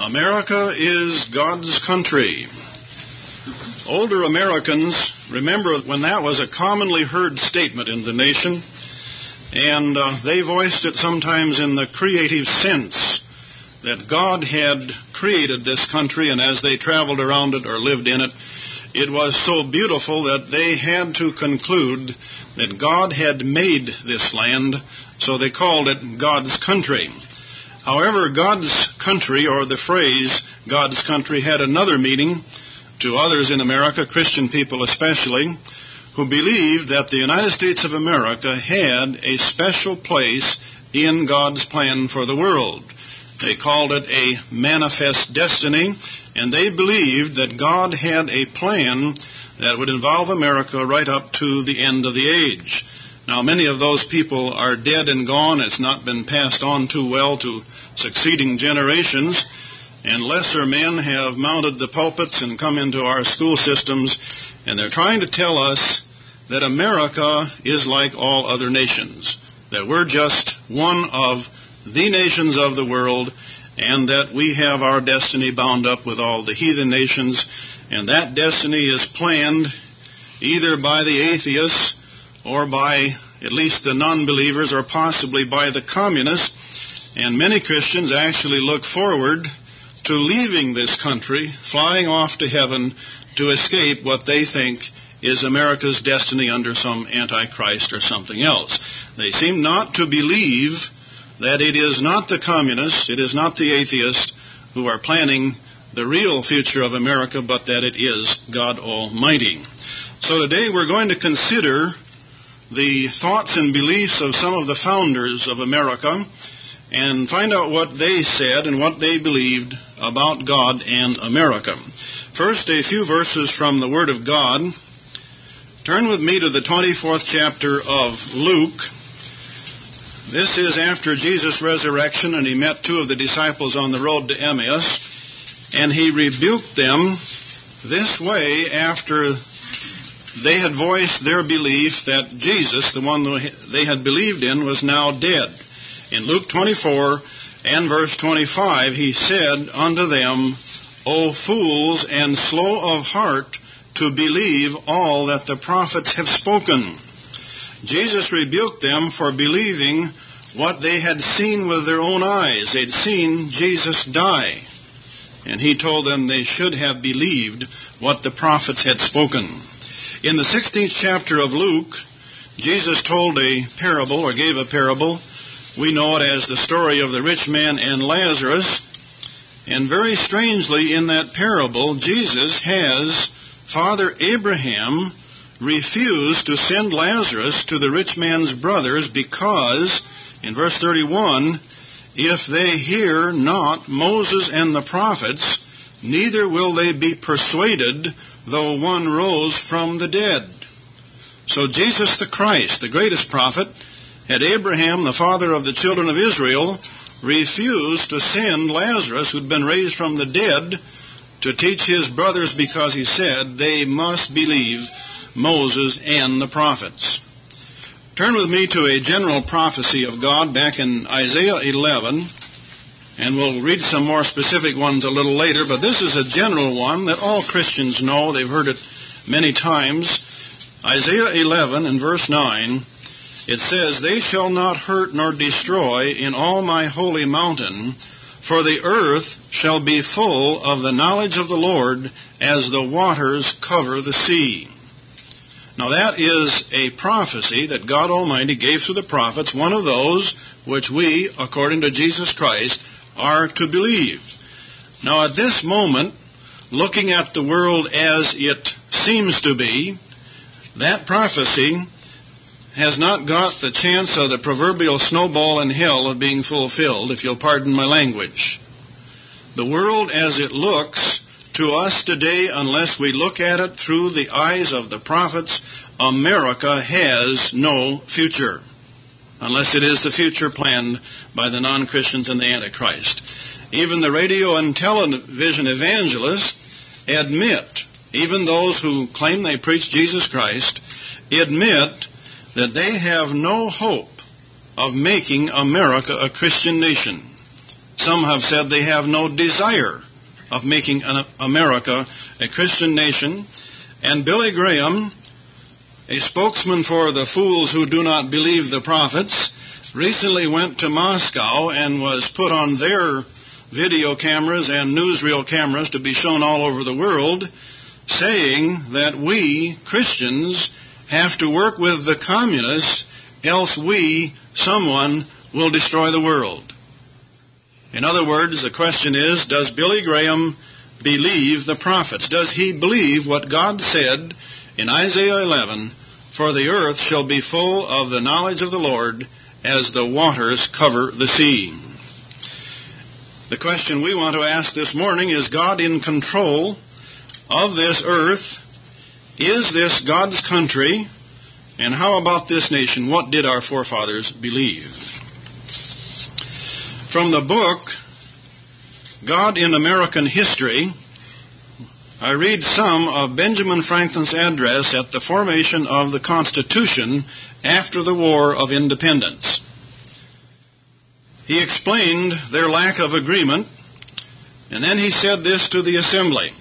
America is God's country. Older Americans remember when that was a commonly heard statement in the nation, and they voiced it sometimes in the creative sense that God had created this country, and as they traveled around it or lived in it, it was so beautiful that they had to conclude that God had made this land, so they called it God's country. However, God's country, or the phrase God's country, had another meaning to others in America, Christian people especially, who believed that the United States of America had a special place in God's plan for the world. They called it a manifest destiny, and they believed that God had a plan that would involve America right up to the end of the age. Now, many of those people are dead and gone. It's not been passed on too well to succeeding generations, and lesser men have mounted the pulpits and come into our school systems, and they're trying to tell us that America is like all other nations, that we're just one of the nations of the world, and that we have our destiny bound up with all the heathen nations, and that destiny is planned either by the atheists or by at least the non-believers, or possibly by the communists. And many Christians actually look forward to leaving this country, flying off to heaven to escape what they think is America's destiny under some antichrist or something else. They seem not to believe that it is not the communists, it is not the atheists who are planning the real future of America, but that it is God Almighty. So today we're going to consider the thoughts and beliefs of some of the founders of America and find out what they said and what they believed about God and America. First, a few verses from the Word of God. Turn with me to the 24th chapter of Luke. This is after Jesus' resurrection, and he met two of the disciples on the road to Emmaus, and he rebuked them this way after they had voiced their belief that Jesus, the one they had believed in, was now dead. In Luke 24 and verse 25, he said unto them, O fools, and slow of heart to believe all that the prophets have spoken. Jesus rebuked them for believing what they had seen with their own eyes. They'd seen Jesus die. And he told them they should have believed what the prophets had spoken. In the 16th chapter of Luke, Jesus told a parable, or gave a parable. We know it as the story of the rich man and Lazarus. And very strangely, in that parable, Jesus has Father Abraham refuse to send Lazarus to the rich man's brothers because, in verse 31, if they hear not Moses and the prophets, neither will they be persuaded, though one rose from the dead. So Jesus the Christ, the greatest prophet, had Abraham, the father of the children of Israel, refused to send Lazarus, who'd been raised from the dead, to teach his brothers because he said they must believe Moses and the prophets. Turn with me to a general prophecy of God back in Isaiah 11, and we'll read some more specific ones a little later, but this is a general one that all Christians know. They've heard it many times. Isaiah 11 and verse 9, it says, They shall not hurt nor destroy in all my holy mountain, for the earth shall be full of the knowledge of the Lord as the waters cover the sea. Now that is a prophecy that God Almighty gave through the prophets, one of those which we, according to Jesus Christ, are to believe. Now at this moment, looking at the world as it seems to be, that prophecy has not got the chance of the proverbial snowball in hell of being fulfilled, if you'll pardon my language. The world as it looks to us today, unless we look at it through the eyes of the prophets, America has no future, unless it is the future planned by the non-Christians and the Antichrist. Even the radio and television evangelists admit, even those who claim they preach Jesus Christ, admit that they have no hope of making America a Christian nation. Some have said they have no desire of making America a Christian nation. And Billy Graham, a spokesman for the fools who do not believe the prophets, recently went to Moscow and was put on their video cameras and newsreel cameras to be shown all over the world, saying that we, Christians, have to work with the communists, else we, someone, will destroy the world. In other words, the question is, does Billy Graham believe the prophets? Does he believe what God said in Isaiah 11, "For the earth shall be full of the knowledge of the Lord as the waters cover the sea"? The question we want to ask this morning, is God in control of this earth? Is this God's country? And how about this nation? What did our forefathers believe? From the book, God in American History, I read some of Benjamin Franklin's address at the formation of the Constitution after the War of Independence. He explained their lack of agreement, and then he said this to the assembly.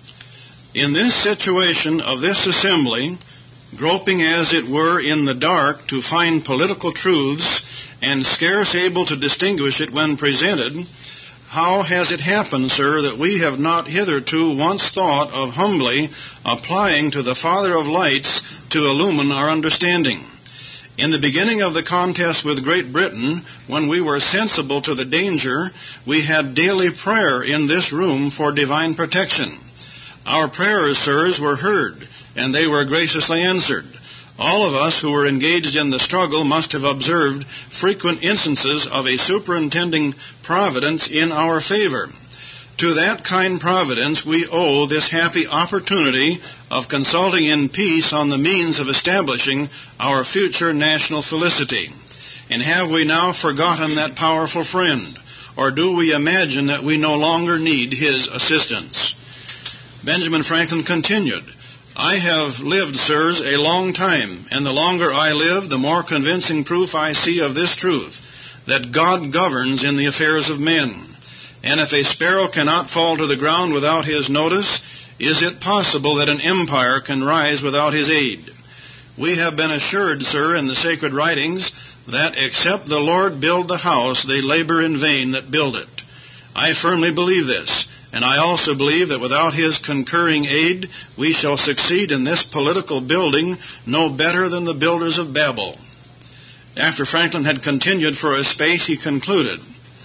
In this situation of this assembly, groping as it were in the dark to find political truths and scarce able to distinguish it when presented, how has it happened, sir, that we have not hitherto once thought of humbly applying to the Father of lights to illumine our understanding? In the beginning of the contest with Great Britain, when we were sensible to the danger, we had daily prayer in this room for divine protection. Our prayers, sirs, were heard, and they were graciously answered. All of us who were engaged in the struggle must have observed frequent instances of a superintending providence in our favor. To that kind providence we owe this happy opportunity of consulting in peace on the means of establishing our future national felicity. And have we now forgotten that powerful friend? Or do we imagine that we no longer need his assistance? Benjamin Franklin continued, I have lived, sirs, a long time, and the longer I live, the more convincing proof I see of this truth, that God governs in the affairs of men. And if a sparrow cannot fall to the ground without his notice, is it possible that an empire can rise without his aid? We have been assured, sir, in the sacred writings, that except the Lord build the house, they labor in vain that build it. I firmly believe this, and I also believe that without his concurring aid, we shall succeed in this political building no better than the builders of Babel. After Franklin had continued for a space, he concluded,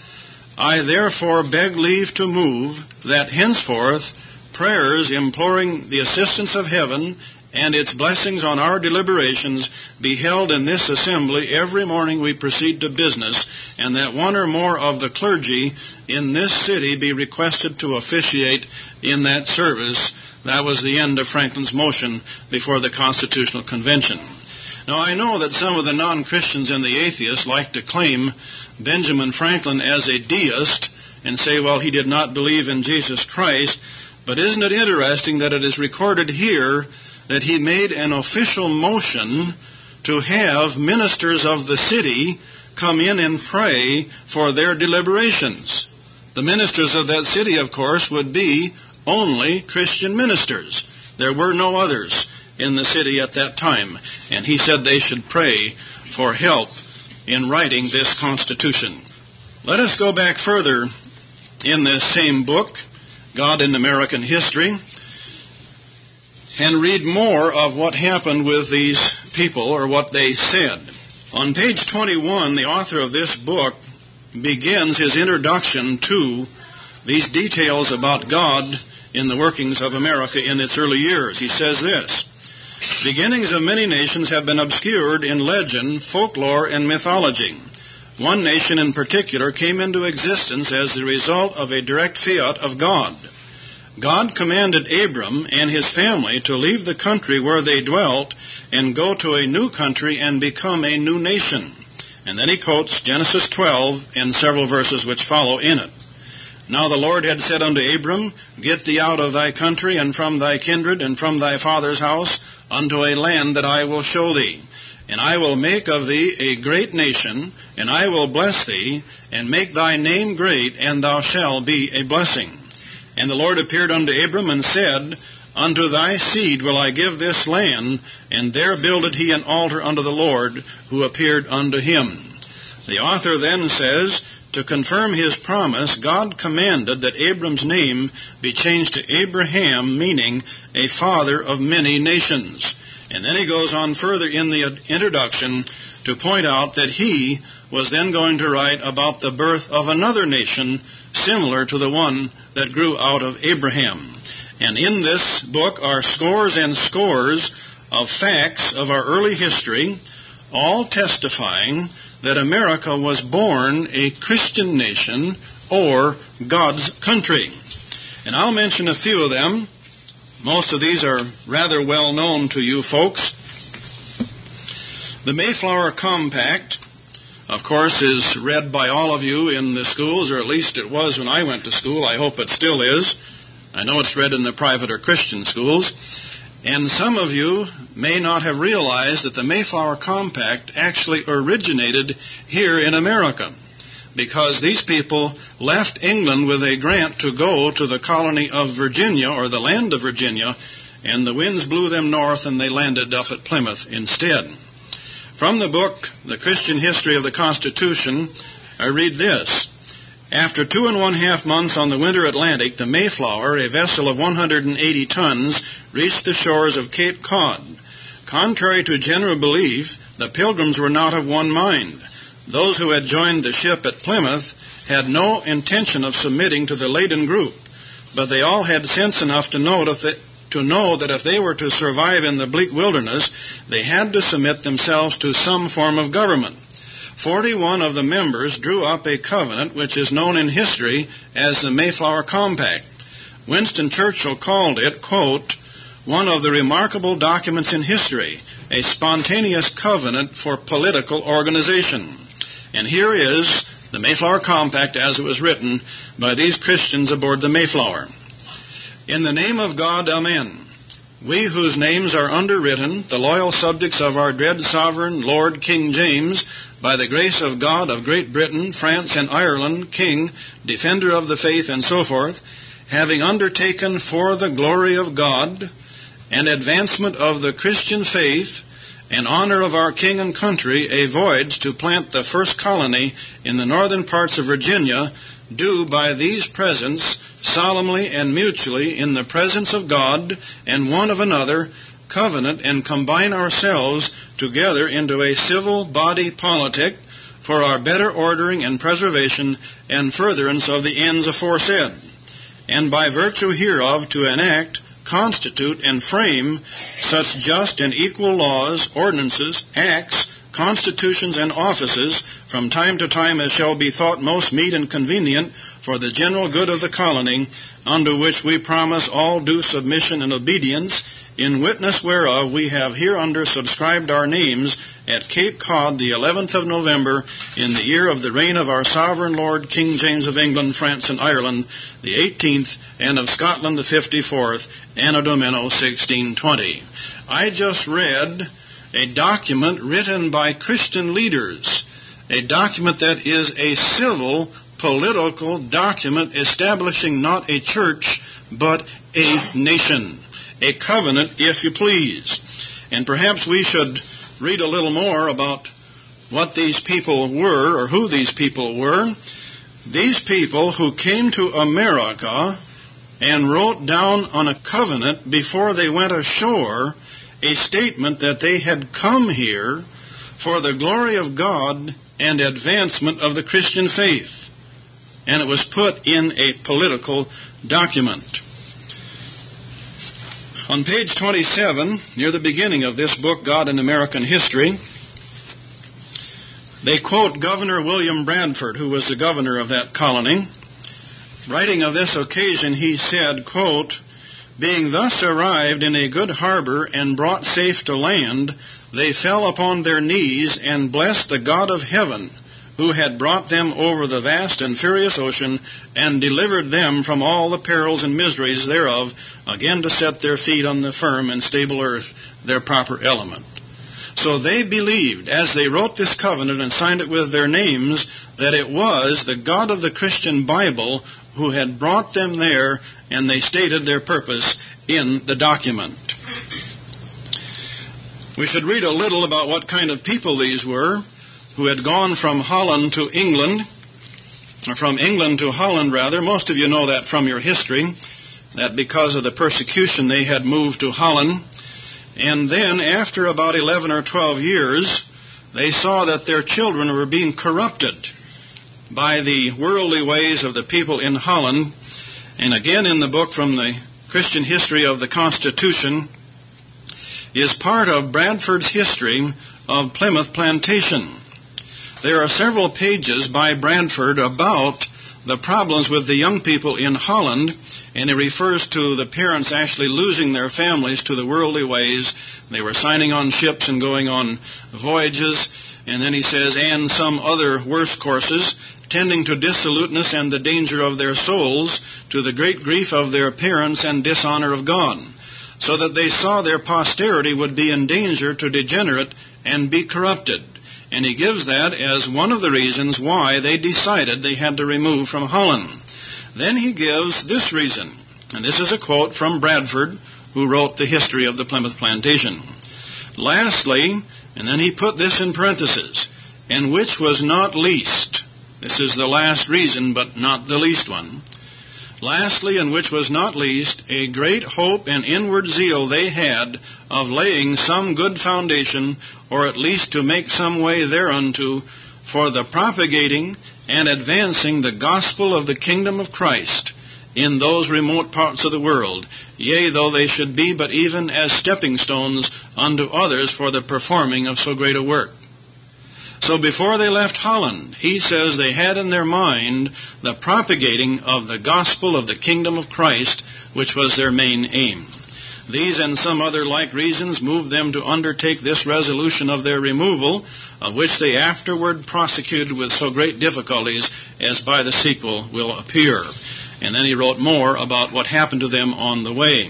I therefore beg leave to move that henceforth prayers imploring the assistance of heaven and its blessings on our deliberations be held in this assembly every morning we proceed to business, and that one or more of the clergy in this city be requested to officiate in that service. That was the end of Franklin's motion before the Constitutional Convention. Now, I know that some of the non-Christians and the atheists like to claim Benjamin Franklin as a deist and say, well, he did not believe in Jesus Christ. But isn't it interesting that it is recorded here that he made an official motion to have ministers of the city come in and pray for their deliberations? The ministers of that city, of course, would be only Christian ministers. There were no others in the city at that time. And he said they should pray for help in writing this Constitution. Let us go back further in this same book, God in American History, and read more of what happened with these people, or what they said. On page 21, the author of this book begins his introduction to these details about God in the workings of America in its early years. He says this, beginnings of many nations have been obscured in legend, folklore, and mythology. One nation in particular came into existence as the result of a direct fiat of God. God commanded Abram and his family to leave the country where they dwelt and go to a new country and become a new nation. And then he quotes Genesis 12 and several verses which follow in it. Now the Lord had said unto Abram, Get thee out of thy country and from thy kindred and from thy father's house unto a land that I will show thee. And I will make of thee a great nation, and I will bless thee, and make thy name great, and thou shalt be a blessing. And the Lord appeared unto Abram, and said, Unto thy seed will I give this land, and there builded he an altar unto the Lord, who appeared unto him. The author then says, to confirm his promise, God commanded that Abram's name be changed to Abraham, meaning a father of many nations. And then he goes on further in the introduction to point out that he was then going to write about the birth of another nation similar to the one that grew out of Abraham. And in this book are scores and scores of facts of our early history, all testifying that America was born a Christian nation or God's country. And I'll mention a few of them. Most of these are rather well known to you folks. The Mayflower Compact, of course, is read by all of you in the schools, or at least it was when I went to school. I hope it still is. I know it's read in the private or Christian schools. And some of you may not have realized that the Mayflower Compact actually originated here in America, because these people left England with a grant to go to the colony of Virginia, or the land of Virginia, and the winds blew them north and they landed up at Plymouth instead. From the book, The Christian History of the Constitution, I read this. After 2.5 months on the winter Atlantic, the Mayflower, a vessel of 180 tons, reached the shores of Cape Cod. Contrary to general belief, the Pilgrims were not of one mind. Those who had joined the ship at Plymouth had no intention of submitting to the laden group, but they all had sense enough to know that if they were to survive in the bleak wilderness, they had to submit themselves to some form of government. 41 of the members drew up a covenant which is known in history as the Mayflower Compact. Winston Churchill called it, quote, one of the remarkable documents in history, a spontaneous covenant for political organization. And here is the Mayflower Compact as it was written by these Christians aboard the Mayflower. In the name of God, Amen. We whose names are underwritten, the loyal subjects of our dread sovereign Lord King James, by the grace of God of Great Britain, France, and Ireland, King, Defender of the Faith, and so forth, having undertaken for the glory of God and advancement of the Christian faith and honor of our King and country, a voyage to plant the first colony in the northern parts of Virginia, do by these presents solemnly and mutually in the presence of God and one of another covenant and combine ourselves together into a civil body politic for our better ordering and preservation and furtherance of the ends aforesaid, and by virtue hereof to enact, constitute, and frame such just and equal laws, ordinances, acts, constitutions, and offices from time to time as shall be thought most meet and convenient for the general good of the colony, unto which we promise all due submission and obedience, in witness whereof we have hereunder subscribed our names at Cape Cod the 11th of November in the year of the reign of our sovereign Lord King James of England, France, and Ireland, the 18th, and of Scotland the 54th, Anno Domini 1620. I just read a document written by Christian leaders, a document that is a civil, political document establishing not a church, but a nation. A covenant, if you please. And perhaps we should read a little more about what these people were, or who these people were. These people who came to America and wrote down on a covenant before they went ashore a statement that they had come here for the glory of God and advancement of the Christian faith. And it was put in a political document. On page 27, near the beginning of this book, God in American History, they quote Governor William Bradford, who was the governor of that colony. Writing of this occasion, he said, quote, being thus arrived in a good harbor and brought safe to land, they fell upon their knees and blessed the God of heaven, who had brought them over the vast and furious ocean and delivered them from all the perils and miseries thereof, again to set their feet on the firm and stable earth, their proper element. So they believed, as they wrote this covenant and signed it with their names, that it was the God of the Christian Bible who had brought them there, and they stated their purpose in the document. We should read a little about what kind of people these were, who had gone from Holland to England, or from England to Holland, rather. Most of you know that from your history, that because of the persecution they had moved to Holland. And then, after about 11 or 12 years, they saw that their children were being corrupted by the worldly ways of the people in Holland. And again, in the book from the Christian History of the Constitution is part of Bradford's history of Plymouth Plantation. There are several pages by Bradford about the problems with the young people in Holland, and he refers to the parents actually losing their families to the worldly ways. They were signing on ships and going on voyages, and then he says, and some other worse courses, tending to dissoluteness and the danger of their souls, to the great grief of their parents and dishonor of God, so that they saw their posterity would be in danger to degenerate and be corrupted. And he gives that as one of the reasons why they decided they had to remove from Holland. Then he gives this reason, and this is a quote from Bradford, who wrote the history of the Plymouth Plantation. Lastly, and then he put this in parentheses, and which was not least. This is the last reason, but not the least one. Lastly, and which was not least, a great hope and inward zeal they had of laying some good foundation, or at least to make some way thereunto, for the propagating and advancing the gospel of the kingdom of Christ in those remote parts of the world, yea, though they should be but even as stepping stones unto others for the performing of so great a work. So before they left Holland, he says they had in their mind the propagating of the gospel of the kingdom of Christ, which was their main aim. These and some other like reasons moved them to undertake this resolution of their removal, of which they afterward prosecuted with so great difficulties, as by the sequel will appear. And then he wrote more about what happened to them on the way.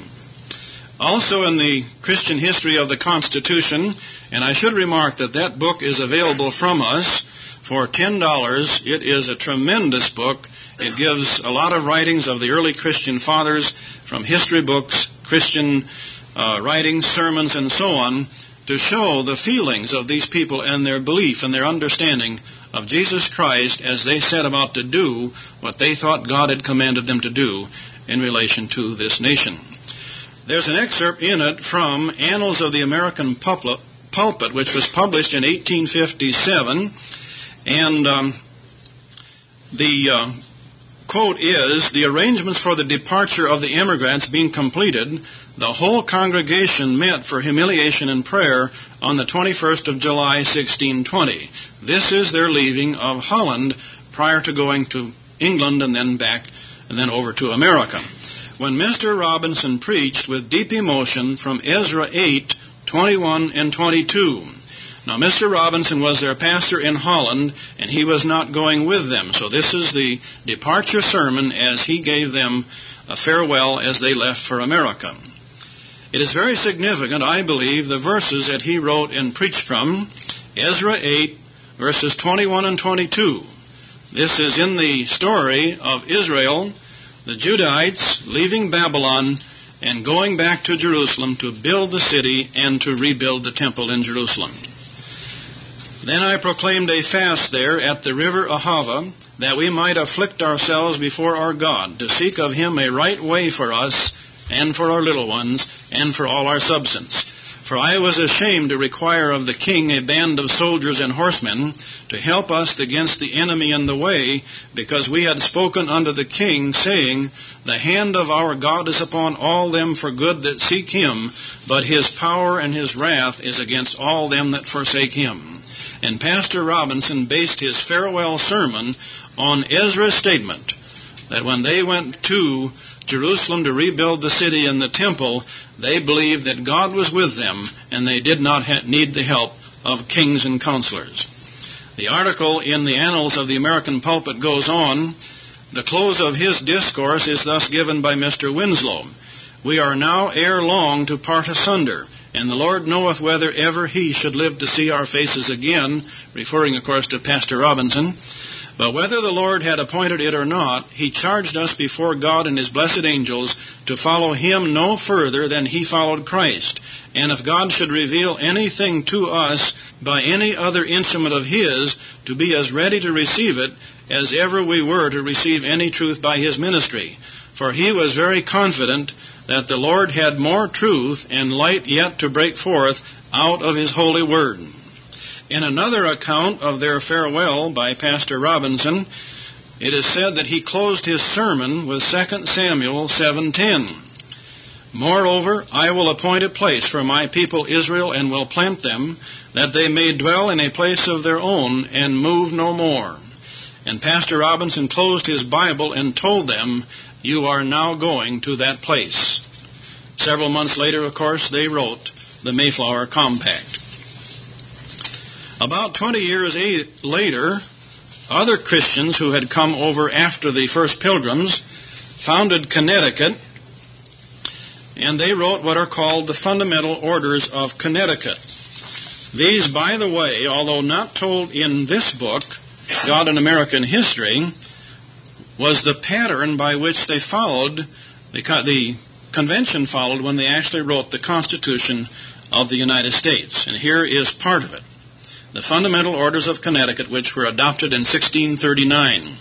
Also in the Christian History of the Constitution, and I should remark that that book is available from us for $10. It is a tremendous book. It gives a lot of writings of the early Christian fathers from history books, Christian writings, sermons, and so on, to show the feelings of these people and their belief and their understanding of Jesus Christ as they set about to do what they thought God had commanded them to do in relation to this nation. There's an excerpt in it from Annals of the American Pulpit, which was published in 1857, and the quote is, the arrangements for the departure of the immigrants being completed, the whole congregation met for humiliation and prayer on the 21st of July, 1620. This is their leaving of Holland prior to going to England and then back and then over to America. When Mr. Robinson preached with deep emotion from Ezra 8, 21 and 22. Now, Mr. Robinson was their pastor in Holland, and he was not going with them. So this is the departure sermon as he gave them a farewell as they left for America. It is very significant, I believe, the verses that he wrote and preached from, Ezra 8, verses 21 and 22. This is in the story of Israel, the Judahites leaving Babylon and going back to Jerusalem to build the city and to rebuild the temple in Jerusalem. Then I proclaimed a fast there at the river Ahava, that we might afflict ourselves before our God, to seek of him a right way for us, and for our little ones, and for all our substance. For I was ashamed to require of the king a band of soldiers and horsemen to help us against the enemy in the way, because we had spoken unto the king, saying, the hand of our God is upon all them for good that seek him, but his power and his wrath is against all them that forsake him. And Pastor Robinson based his farewell sermon on Ezra's statement that when they went to Jerusalem to rebuild the city and the temple, they believed that God was with them and they did not need the help of kings and counselors. The article in the Annals of the American Pulpit goes on. The close of his discourse is thus given by Mr. Winslow. We are now ere long to part asunder, and the Lord knoweth whether ever he should live to see our faces again, referring, of course, to Pastor Robinson. But whether the Lord had appointed it or not, he charged us before God and his blessed angels to follow him no further than he followed Christ. And if God should reveal anything to us by any other instrument of his, to be as ready to receive it as ever we were to receive any truth by his ministry. For he was very confident that the Lord had more truth and light yet to break forth out of his holy word. In another account of their farewell by Pastor Robinson, it is said that he closed his sermon with 2 Samuel 7:10. Moreover, I will appoint a place for my people Israel, and will plant them, that they may dwell in a place of their own, and move no more. And Pastor Robinson closed his Bible and told them, you are now going to that place. Several months later, of course, they wrote the Mayflower Compact. About 20 years later, other Christians who had come over after the first pilgrims founded Connecticut, and they wrote what are called the Fundamental Orders of Connecticut. These, by the way, although not told in this book, God in American History, was the pattern by which they followed, the convention followed when they actually wrote the Constitution of the United States. And here is part of it. The Fundamental Orders of Connecticut, which were adopted in 1639.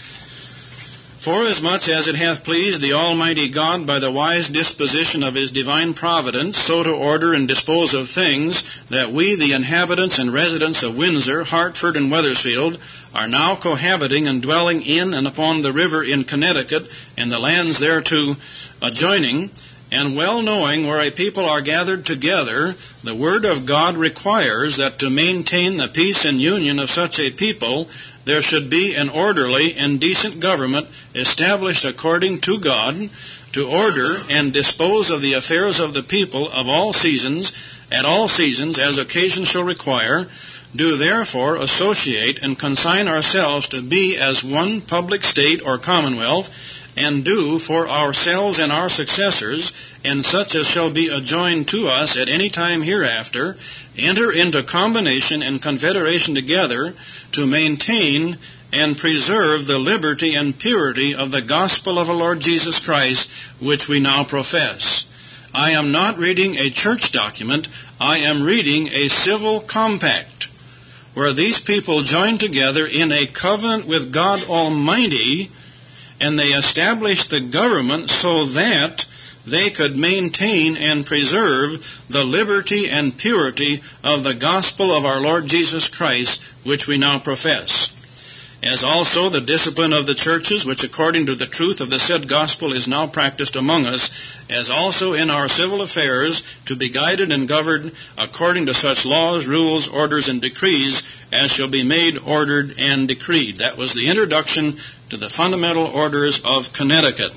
Forasmuch as it hath pleased the Almighty God by the wise disposition of his divine providence, so to order and dispose of things, that we, the inhabitants and residents of Windsor, Hartford, and Wethersfield, are now cohabiting and dwelling in and upon the river in Connecticut, and the lands thereto adjoining, and well knowing where a people are gathered together, the Word of God requires that to maintain the peace and union of such a people, there should be an orderly and decent government established according to God, to order and dispose of the affairs of the people of all seasons, at all seasons, as occasion shall require. Do therefore associate and consign ourselves to be as one public state or commonwealth, and do for ourselves and our successors, and such as shall be adjoined to us at any time hereafter, enter into combination and confederation together to maintain and preserve the liberty and purity of the gospel of our Lord Jesus Christ, which we now profess. I am not reading a church document, I am reading a civil compact, where these people joined together in a covenant with God Almighty, and they established the government so that they could maintain and preserve the liberty and purity of the gospel of our Lord Jesus Christ, which we now profess. As also the discipline of the churches, which according to the truth of the said gospel is now practiced among us, as also in our civil affairs, to be guided and governed according to such laws, rules, orders, and decrees as shall be made, ordered, and decreed. That was the introduction to the Fundamental Orders of Connecticut.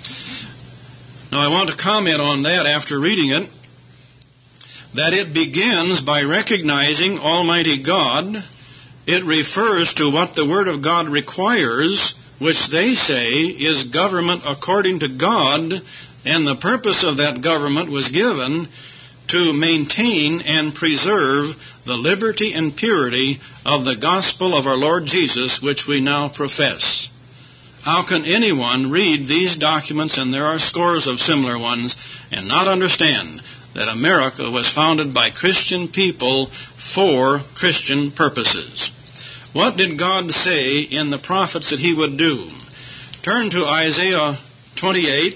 Now I want to comment on that after reading it, that it begins by recognizing Almighty God. It refers to what the Word of God requires, which they say is government according to God, and the purpose of that government was given to maintain and preserve the liberty and purity of the gospel of our Lord Jesus, which we now profess. How can anyone read these documents, and there are scores of similar ones, and not understand that America was founded by Christian people for Christian purposes? What did God say in the prophets that he would do? Turn to Isaiah 28,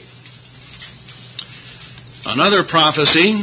another prophecy.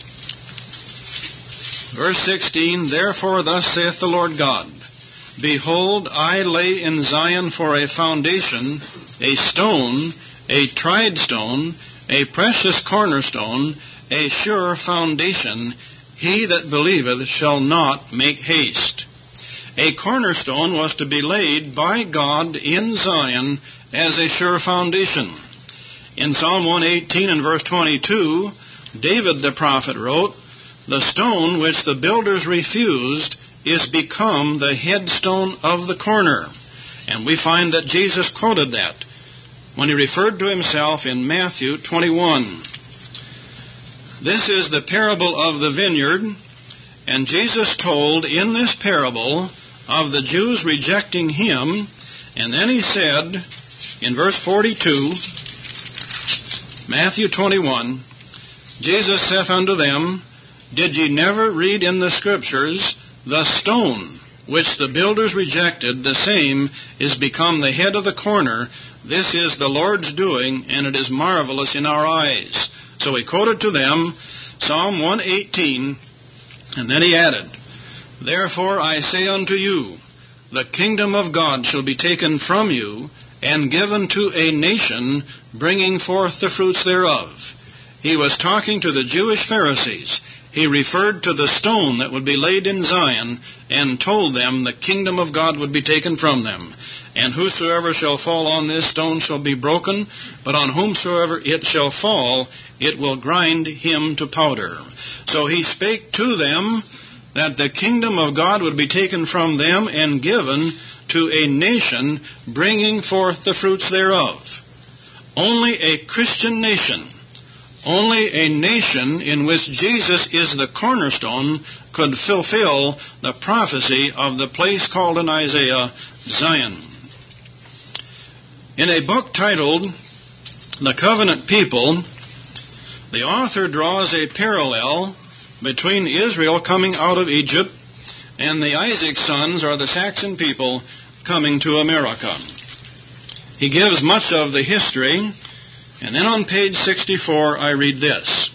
Verse 16, Therefore thus saith the Lord God, Behold, I lay in Zion for a foundation, a stone, a tried stone, a precious cornerstone, a sure foundation. He that believeth shall not make haste. A cornerstone was to be laid by God in Zion as a sure foundation. In Psalm 118 and verse 22, David the prophet wrote, The stone which the builders refused is become the headstone of the corner. And we find that Jesus quoted that when he referred to himself in Matthew 21. This is the parable of the vineyard, and Jesus told in this parable of the Jews rejecting him, and then he said in verse 42, Matthew 21, Jesus saith unto them, Did ye never read in the Scriptures, the stone which the builders rejected, the same is become the head of the corner. This is the Lord's doing, and it is marvelous in our eyes. So he quoted to them Psalm 118, and then he added, Therefore I say unto you, the kingdom of God shall be taken from you, and given to a nation, bringing forth the fruits thereof. He was talking to the Jewish Pharisees. He referred to the stone that would be laid in Zion, and told them the kingdom of God would be taken from them. And whosoever shall fall on this stone shall be broken, but on whomsoever it shall fall, it will grind him to powder. So he spake to them that the kingdom of God would be taken from them and given to a nation, bringing forth the fruits thereof. Only a Christian nation, only a nation in which Jesus is the cornerstone, could fulfill the prophecy of the place called in Isaiah Zion. In a book titled The Covenant People, the author draws a parallel between Israel coming out of Egypt and the Isaac sons, or the Saxon people, coming to America. He gives much of the history, and then on page 64 I read this.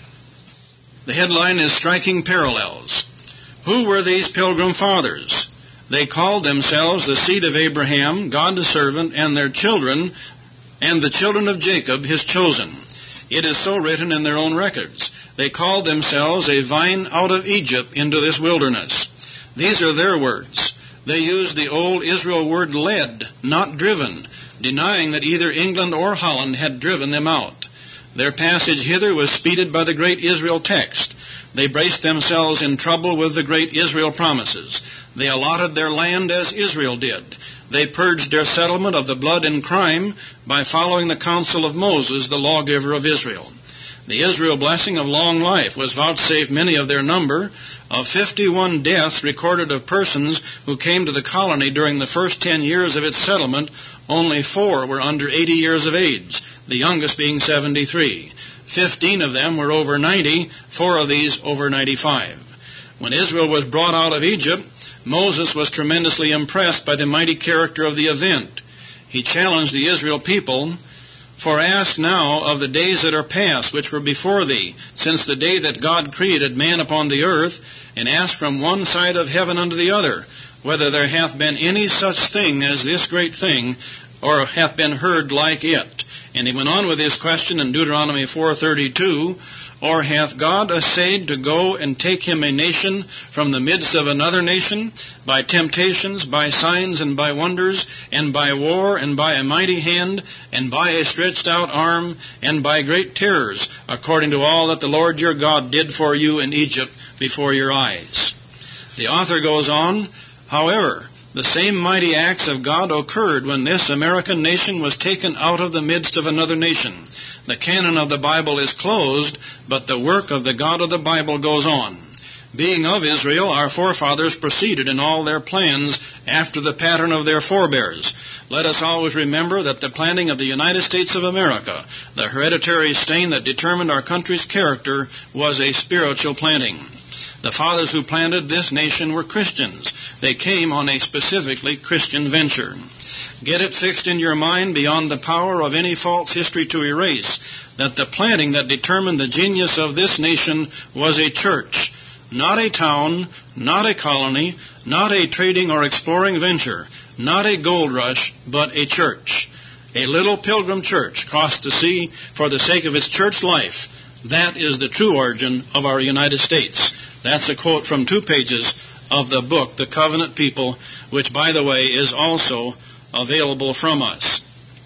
The headline is Striking Parallels. Who were these pilgrim fathers? They called themselves the seed of Abraham, God's servant, and their children, and the children of Jacob, his chosen. It is so written in their own records. They called themselves a vine out of Egypt into this wilderness. These are their words. They used the old Israel word led, not driven, denying that either England or Holland had driven them out. Their passage hither was speeded by the great Israel text. They braced themselves in trouble with the great Israel promises. They allotted their land as Israel did. They purged their settlement of the blood and crime by following the counsel of Moses, the lawgiver of Israel. The Israel blessing of long life was vouchsafed many of their number. Of 51 deaths recorded of persons who came to the colony during the first 10 years of its settlement, only 4 were under 80 years of age, the youngest being 73. 15 of them were over 90, 4 of these over 95. When Israel was brought out of Egypt, Moses was tremendously impressed by the mighty character of the event. He challenged the Israel people, For ask now of the days that are past, which were before thee, since the day that God created man upon the earth, and ask from one side of heaven unto the other, whether there hath been any such thing as this great thing, or hath been heard like it. And he went on with his question in Deuteronomy 4:32, Or hath God essayed to go and take him a nation from the midst of another nation, by temptations, by signs, and by wonders, and by war, and by a mighty hand, and by a stretched out arm, and by great terrors, according to all that the Lord your God did for you in Egypt before your eyes? The author goes on, However, the same mighty acts of God occurred when this American nation was taken out of the midst of another nation. The canon of the Bible is closed, but the work of the God of the Bible goes on. Being of Israel, our forefathers proceeded in all their plans after the pattern of their forebears. Let us always remember that the planting of the United States of America, the hereditary stain that determined our country's character, was a spiritual planting. The fathers who planted this nation were Christians. They came on a specifically Christian venture. Get it fixed in your mind beyond the power of any false history to erase that the planting that determined the genius of this nation was a church, not a town, not a colony, not a trading or exploring venture, not a gold rush, but a church. A little pilgrim church crossed the sea for the sake of its church life. That is the true origin of our United States. That's a quote from 2 pages of the book, The Covenant People, which, by the way, is also available from us.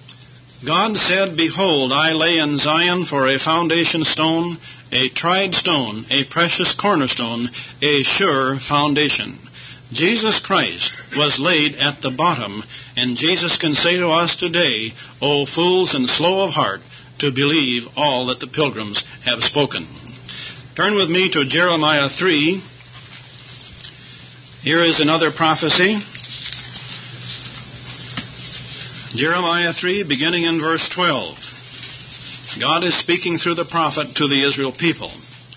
God said, Behold, I lay in Zion for a foundation stone, a tried stone, a precious cornerstone, a sure foundation. Jesus Christ was laid at the bottom, and Jesus can say to us today, O fools and slow of heart, to believe all that the pilgrims have spoken. Turn with me to Jeremiah 3. Here is another prophecy. Jeremiah 3, beginning in verse 12. God is speaking through the prophet to the Israel people.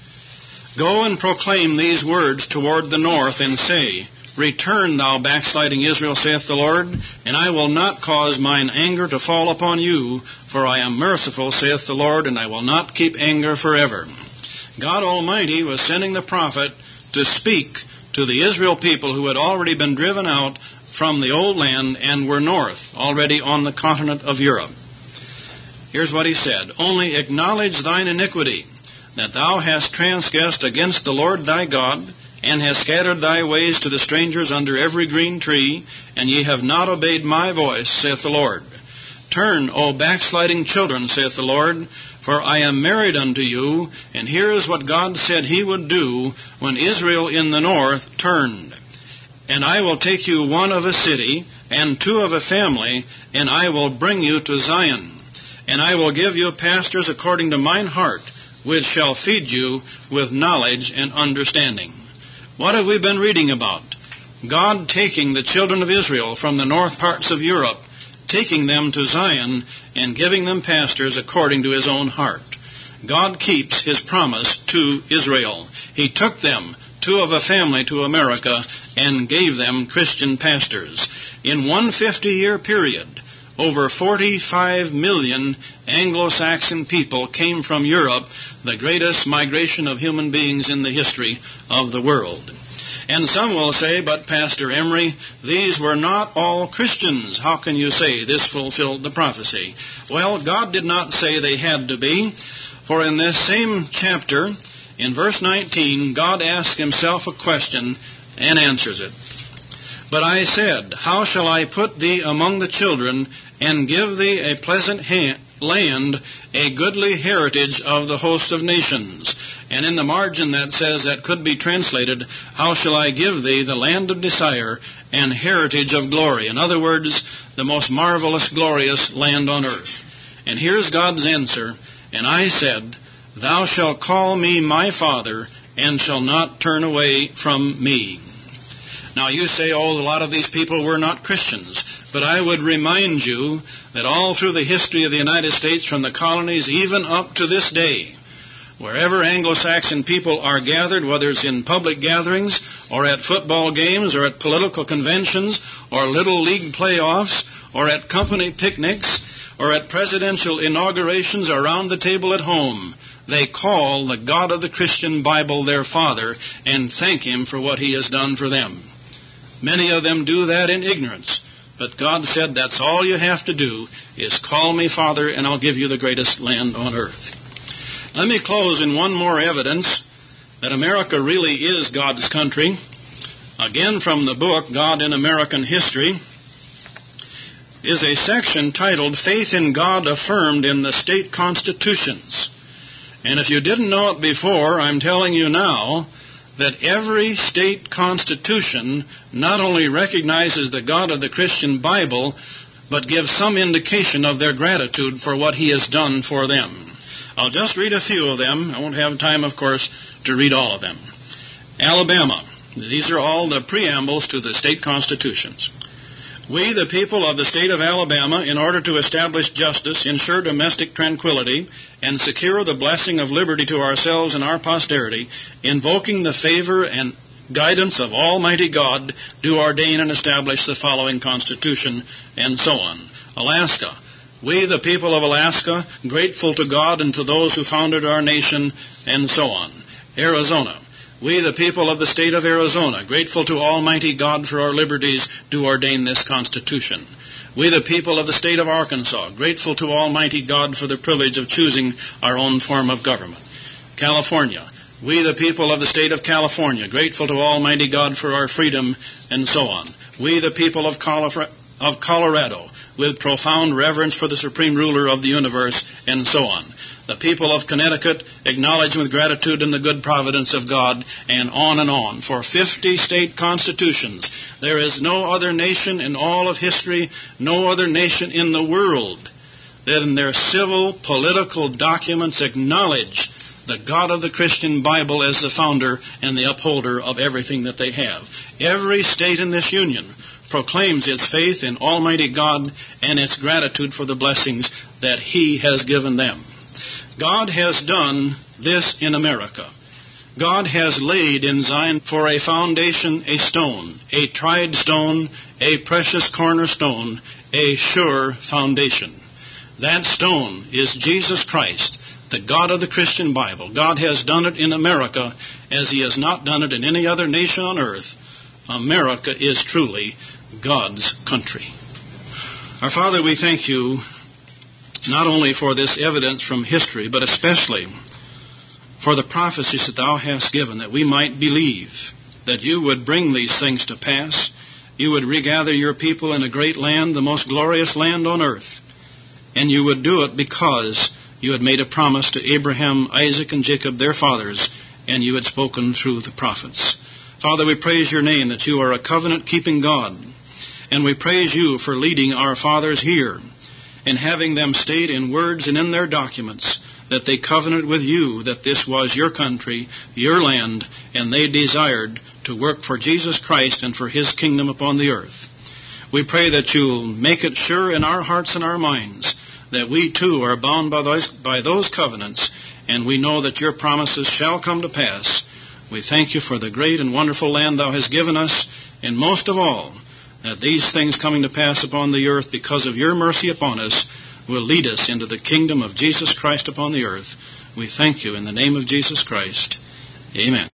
Go and proclaim these words toward the north, and say, Return, thou backsliding Israel, saith the Lord, and I will not cause mine anger to fall upon you, for I am merciful, saith the Lord, and I will not keep anger forever. God Almighty was sending the prophet to speak to the Israel people who had already been driven out from the old land and were north, already on the continent of Europe. Here's what he said. Only acknowledge thine iniquity, that thou hast transgressed against the Lord thy God, and hast scattered thy ways to the strangers under every green tree, and ye have not obeyed my voice, saith the Lord. Turn, O backsliding children, saith the Lord, for I am married unto you, and here is what God said he would do when Israel in the north turned. And I will take you one of a city, and two of a family, and I will bring you to Zion. And I will give you pastors according to mine heart, which shall feed you with knowledge and understanding. What have we been reading about? God taking the children of Israel from the north parts of Europe, taking them to Zion, and giving them pastors according to his own heart. God keeps his promise to Israel. He took them, two of a family, to America, and gave them Christian pastors. In one 50-year period, over 45 million Anglo-Saxon people came from Europe, the greatest migration of human beings in the history of the world. And some will say, but Pastor Emery, these were not all Christians. How can you say this fulfilled the prophecy? Well, God did not say they had to be, for in this same chapter, in verse 19, God asks himself a question and answers it. But I said, How shall I put thee among the children, and give thee a pleasant land, a goodly heritage of the host of nations? And in the margin that says, that could be translated, How shall I give thee the land of desire, and heritage of glory? In other words, the most marvelous, glorious land on earth. And here's God's answer. And I said, Thou shalt call me my Father, and shall not turn away from me. Now you say, a lot of these people were not Christians. But I would remind you that all through the history of the United States, from the colonies even up to this day, wherever Anglo-Saxon people are gathered, whether it's in public gatherings, or at football games, or at political conventions, or little league playoffs, or at company picnics, or at presidential inaugurations, or around the table at home, they call the God of the Christian Bible their Father and thank him for what he has done for them. Many of them do that in ignorance. But God said, that's all you have to do, is call me Father, and I'll give you the greatest land on earth. Let me close in one more evidence that America really is God's country. Again, from the book, God in American History, is a section titled, Faith in God Affirmed in the State Constitutions. And if you didn't know it before, I'm telling you now, that every state constitution not only recognizes the God of the Christian Bible, but gives some indication of their gratitude for what he has done for them. I'll just read a few of them. I won't have time, of course, to read all of them. Alabama. These are all the preambles to the state constitutions. We, the people of the state of Alabama, in order to establish justice, ensure domestic tranquility, and secure the blessing of liberty to ourselves and our posterity, invoking the favor and guidance of Almighty God, do ordain and establish the following constitution, and so on. Alaska. We, the people of Alaska, grateful to God and to those who founded our nation, and so on. Arizona. We, the people of the state of Arizona, grateful to Almighty God for our liberties, do ordain this Constitution. We, the people of the state of Arkansas, grateful to Almighty God for the privilege of choosing our own form of government. California. We, the people of the state of California, grateful to Almighty God for our freedom, and so on. We, the people of Colorado, with profound reverence for the supreme ruler of the universe, and so on. The people of Connecticut, acknowledge with gratitude in the good providence of God, and on, for 50 state constitutions. There is no other nation in all of history, no other nation in the world, that in their civil, political documents acknowledge the God of the Christian Bible as the founder and the upholder of everything that they have. Every state in this union proclaims its faith in Almighty God and its gratitude for the blessings that He has given them. God has done this in America. God has laid in Zion for a foundation a stone, a tried stone, a precious cornerstone, a sure foundation. That stone is Jesus Christ, the God of the Christian Bible. God has done it in America as He has not done it in any other nation on earth. America is truly God's country. Our Father, we thank You not only for this evidence from history, but especially for the prophecies that Thou hast given, that we might believe that You would bring these things to pass. You would regather Your people in a great land, the most glorious land on earth. And You would do it because You had made a promise to Abraham, Isaac, and Jacob, their fathers, and You had spoken through the prophets. Father, we praise Your name that You are a covenant-keeping God. And we praise You for leading our fathers here and having them state in words and in their documents that they covenanted with You that this was Your country, Your land, and they desired to work for Jesus Christ and for His kingdom upon the earth. We pray that You'll make it sure in our hearts and our minds that we too are bound by those covenants, and we know that Your promises shall come to pass. We thank You for the great and wonderful land Thou hast given us, and most of all, that these things coming to pass upon the earth because of Your mercy upon us will lead us into the kingdom of Jesus Christ upon the earth. We thank You in the name of Jesus Christ. Amen.